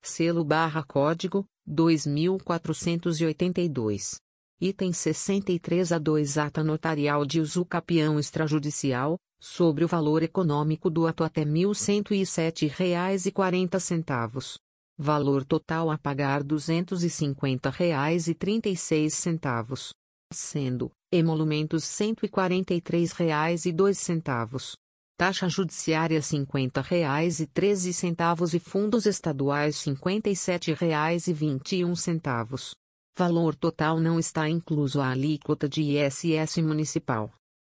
Selo/código 2482. Item 63A2 Ata notarial de usucapião extrajudicial, sobre o valor econômico do ato até R$ 1.107,40. Valor total a pagar R$ 250,36. Sendo, emolumentos R$ 143,02. Taxa judiciária R$ 50,13 e fundos estaduais R$ 57,21. Valor total não está incluso a alíquota de ISS municipal.